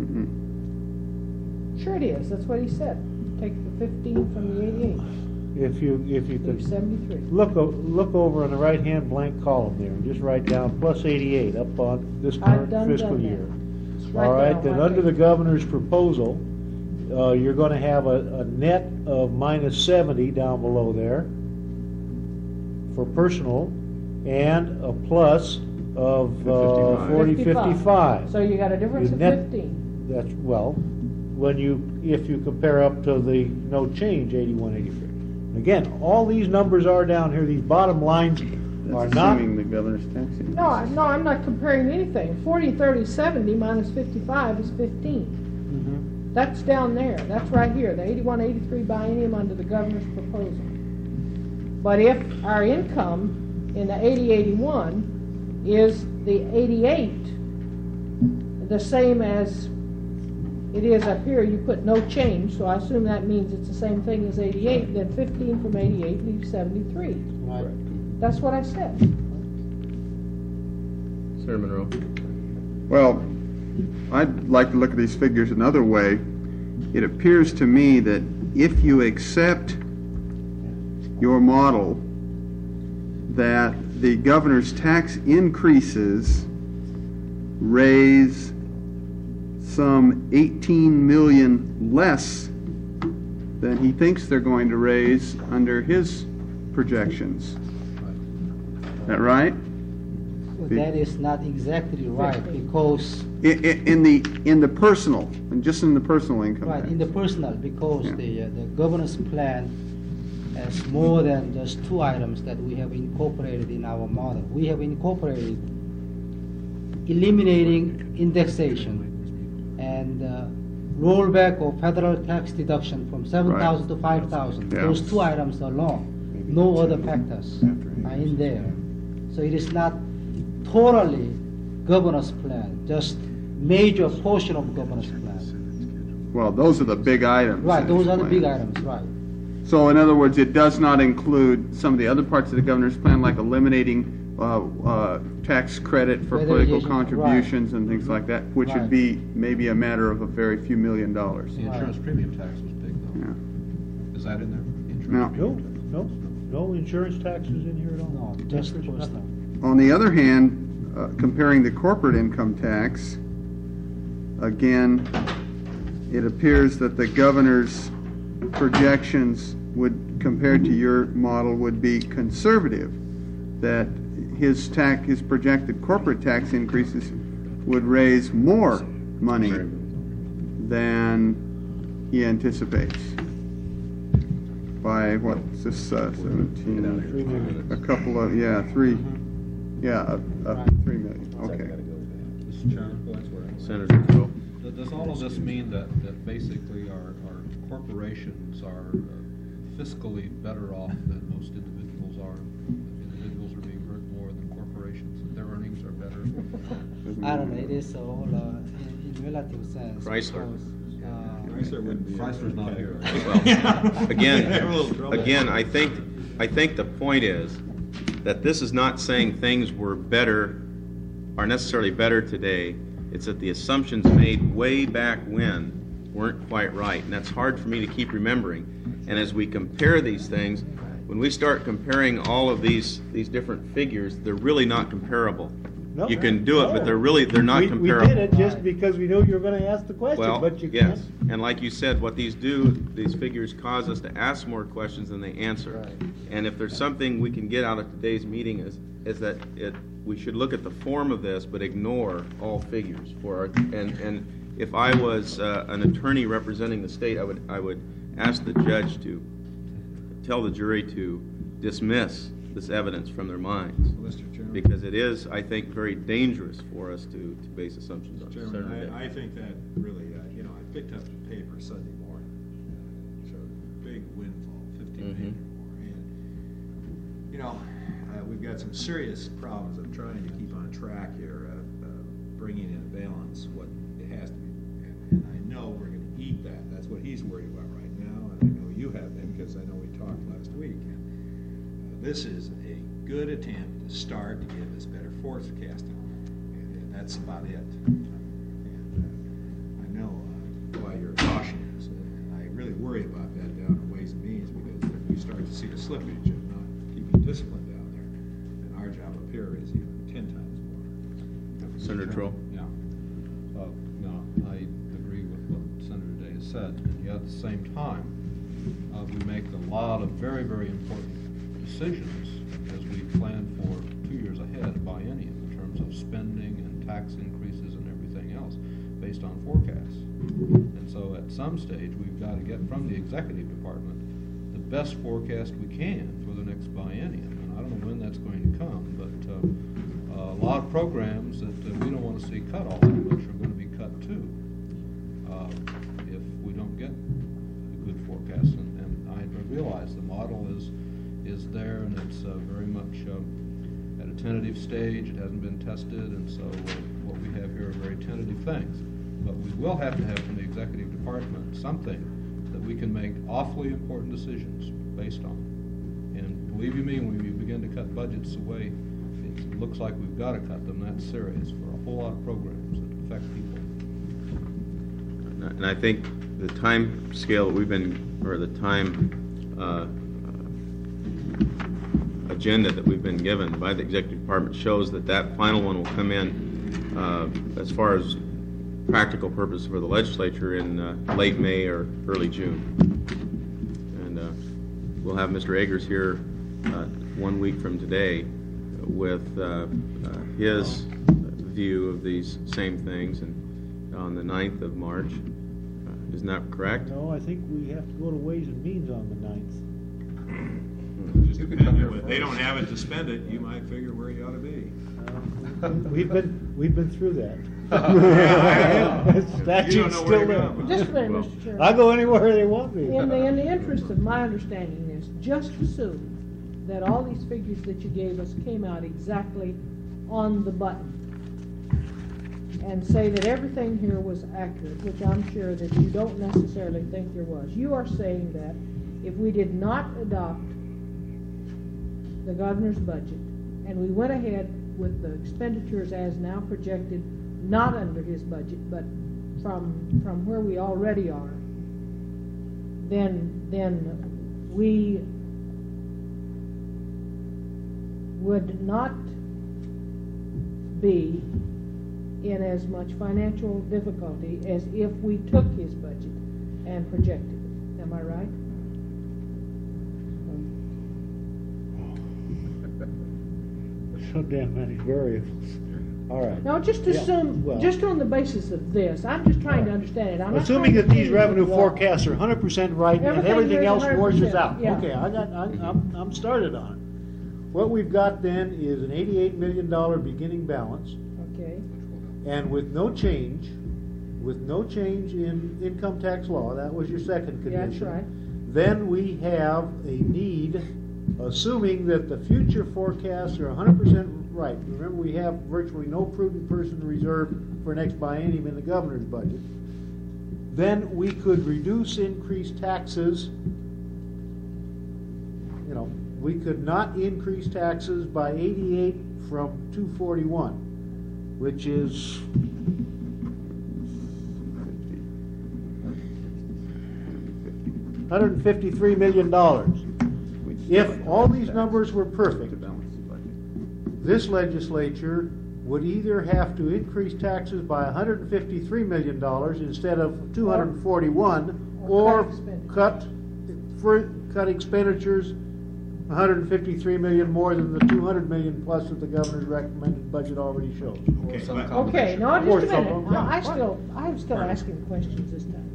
Sure it is, that's what he said. Take the 15 from the 88, If you leave could 73. look over on the right-hand blank column there, and just write down plus 88 up on this I've current done fiscal that. year. Just write All that right, on then my under the page. governor's proposal, you're going to have a net of minus 70 down below there. for personal and a plus of 55. 4055. So you got a difference You of net- 15. That's, well, if you compare up to the no change 8183. Again, all these numbers are down here, these bottom lines are That's not, assuming the governor's tax increase. No, I'm not comparing anything. 40, 30, 70 minus 55 is 15. Mhm. That's down there. That's right here, the 81-83 biennium under the governor's proposal. But if our income in the 80-81 is the 88, the same as it is up here, you put no change, so I assume that means it's the same thing as 88, then 15 from 88 leaves 73. Right. That's what I said. Senator Monroe. Well, I'd like to look at these figures another way. It appears to me that if you accept your model, that the governor's tax increases raise some 18 million less than he thinks they're going to raise under his projections. Is that right? That is not exactly right, because, In the personal, and just in the personal income right, tax. in the personal, because Yeah. the governor's plan has more than just two items that we have incorporated in our model. We have incorporated eliminating indexation and rollback of federal tax deduction from 7,000 to 5,000. Yeah. Those two items alone. No other factors are in there. So it is not totally governor's plan, just major portion of governor's plan. Well, those are the big items. Right, in those his are the plan. big items, right. So in other words, it does not include some of the other parts of the governor's plan, like eliminating tax credit for Whether political it is- contributions and things like that, which would Right. be maybe a matter of a very few $1 million. The insurance premium tax was big, though. Yeah. Is that in there? Now, no insurance taxes in here at all. No, just the personal. on the other hand, comparing the corporate income tax, again, it appears that the governor's projections would, compared to your model, would be conservative, that his projected corporate tax increases would raise more money than he anticipates. By what, is this 17? A couple of, yeah, 3, yeah, up to 3 million, okay. Mr. Chairman? Senator Monroe. Does all of this mean that basically our corporations are fiscally better off than most individuals are? Individuals are being hurt more than corporations, and their earnings are better? I don't know, it is all in relative sense. Chrysler. because, Chrysler wouldn't be. Chrysler's not here. Well, again, I think the point is that this is not saying things are necessarily better today. It's that the assumptions made way back when weren't quite right, and that's hard for me to keep remembering. And as we compare these things, when we start comparing all of these different figures, they're really not comparable. No. You can do it, but they're not We comparable. did it just because we knew you were going to ask the question, Well, but you yes, can't. and like you said, what these figures cause us to ask more questions than they answer. Right. And if there's something we can get out of today's meeting is that we should look at the form of this, but ignore all figures and if I was an attorney representing the state, I would ask the judge to tell the jury to dismiss this evidence from their minds. Mr. Chairman. Because it is, I think, very dangerous for us to base assumptions on. Senator Chairman, Day. I think that really, I picked up the paper Sunday morning, showed a big windfall, 15 million or more. And, we've got some serious problems of trying to keep on track here, bringing in balance what it has to be. And I know we're going to eat that. That's what he's worried about right now, and I know you have been, because I know we talked last week. And this is a good attempt to start to give us better forecasting, and that's about it. And I know why your caution is, and I really worry about that down in Ways and Means, because if we start to see the slippage of not keeping discipline down there, then our job up here is even 10 times more. Senator Troll. Yeah. No, I agree with what Senator Day has said, and yet at the same time, we make a lot of very, very important decisions as we tax increases and everything else based on forecasts. And so at some stage, we've got to get from the executive department the best forecast we can for the next biennium. And I don't know when that's going to come, but a lot of programs that we don't want to see cut all that much are going to be cut too, if we don't get a good forecast. And I realize the model is there, and it's very much at a tentative stage. It hasn't been tested, and so what we have here are very tentative things. But we will have to have from the executive department something that we can make awfully important decisions based on. And believe you me, when we begin to cut budgets away, it looks like we've got to cut them. That's serious for a whole lot of programs that affect people. And I think the time scale that we've been, or the time agenda that we've been given by the executive department shows that that final one will come in, as far as practical purpose for the legislature, in late May or early June. And we'll have Mr. Eggers here 1 week from today with his view of these same things, and on the 9th of March. Isn't that correct? No, I think we have to go to Ways and Means on the 9th. Just depending, if they don't have it to spend it, you might figure where you ought to be. We've been through that. You Statute's don't know where still to there. go. Just a minute, Mr. Chairman. I go anywhere they want me. In the interest of my understanding this, just assume that all these figures that you gave us came out exactly on the button, and say that everything here was accurate, which I'm sure that you don't necessarily think there was. You are saying that if we did not adopt the governor's budget, and we went ahead with the expenditures as now projected, not under his budget, but from where we already are, then we would not be in as much financial difficulty as if we took his budget and projected it. Am I right? So damn many variables. All right. No, just Yeah, assume, well- just on the basis of this, I'm just trying to understand it. I'm not Assuming trying that to these tell you revenue the law. forecasts are 100% right and Everything everything here is else washes 100%, out. yeah. Okay, I'm started on it. What we've got then is an $88 million beginning balance, Okay, and with no change in income tax law, that was your second Yeah, condition. that's right. Then we have a need, assuming that the future forecasts are 100% right. Remember, we have virtually no prudent person reserve for next biennium in the governor's budget. Then we could reduce increased taxes. You know, we could not increase taxes by 88 from 241, which is $153 million. If all these numbers were perfect, this legislature would either have to increase taxes by $153 million instead of $241, or cut expenditures $153 million more than the $200 million plus that the governor's recommended budget already shows. okay, now Or just a some minute. of them, yeah, I'm still asking questions this time.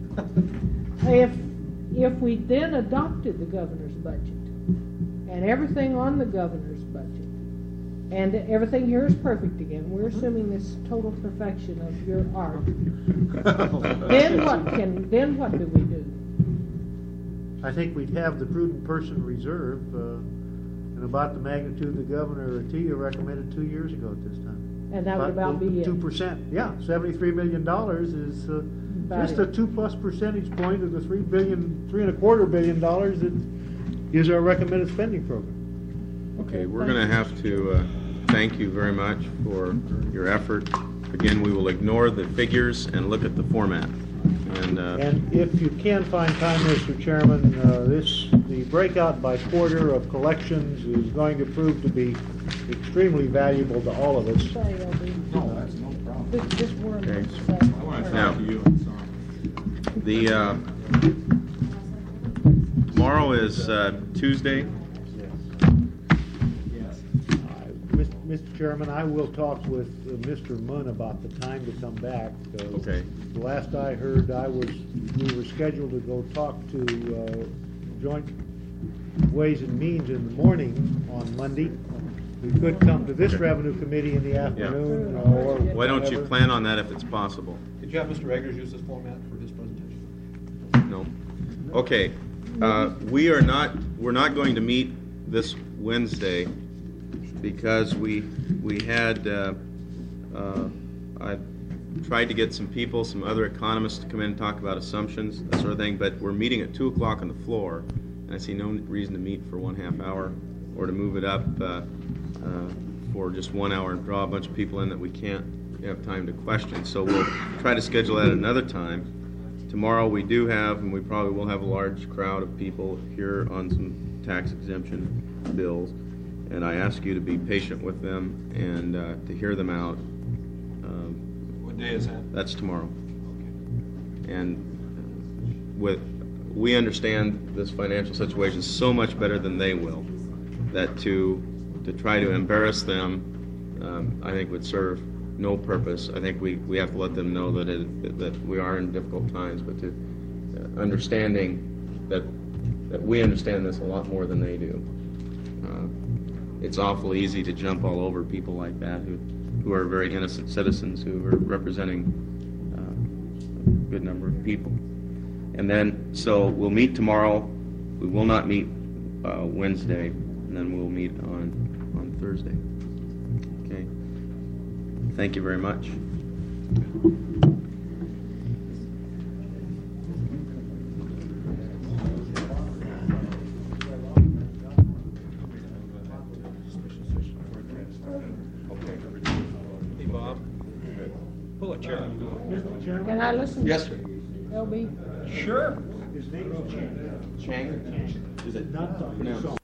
If we then adopted the governor's budget, and everything on the governor's budget, and everything here is perfect again, we're assuming this total perfection of your art, then what do we do? I think we'd have the prudent person reserve in about the magnitude the governor or TIA recommended 2 years ago at this time. And that would about be it? 2%. Yeah, $73 million is just a 2+ percentage point of the $3.25 billion that is our recommended spending program. Okay, we're going to have to thank you very much for your effort. Again, we will ignore the figures and look at the format. And if you can find time, Mr. Chairman, the breakout by quarter of collections is going to prove to be extremely valuable to all of us. Say, LB. No, that's no problem. This worm Okay. is, I want to Now- talk to you, I'm sorry. Tomorrow is Tuesday. Yes. Mr. Chairman, I will talk with Mr. Munn about the time to come back. Okay. The last I heard, we were scheduled to go talk to Joint Ways and Means in the morning on Monday. We could come to this Revenue Committee in the afternoon, or Why don't you whatever. plan on that if it's possible? Did you have Mr. Eggers use this format for his presentation? No. Okay. We're not going to meet this Wednesday because we had, I tried to get some other economists to come in and talk about assumptions, that sort of thing, but we're meeting at 2 o'clock on the floor, and I see no reason to meet for 1/2 hour or to move it up for just 1 hour and draw a bunch of people in that we can't have time to question. So we'll try to schedule that another time. Tomorrow we do have, and we probably will have a large crowd of people here on some tax exemption bills. And I ask you to be patient with them and to hear them out. What day is that? That's tomorrow. And we understand this financial situation so much better than they will, that to try to embarrass them, I think would serve no purpose. I think we have to let them know that we are in difficult times, but to understanding that we understand this a lot more than they do. It's awful easy to jump all over people like that who are very innocent citizens who are representing a good number of people. And then, so we'll meet tomorrow. We will not meet Wednesday, and then we'll meet on Thursday. Okay. Thank you very much. Hey, Bob, pull a chair. Can I listen? Yes, sir. LB? Sure. His name is Chang. Chang? Is it? Not Dr. No. Song.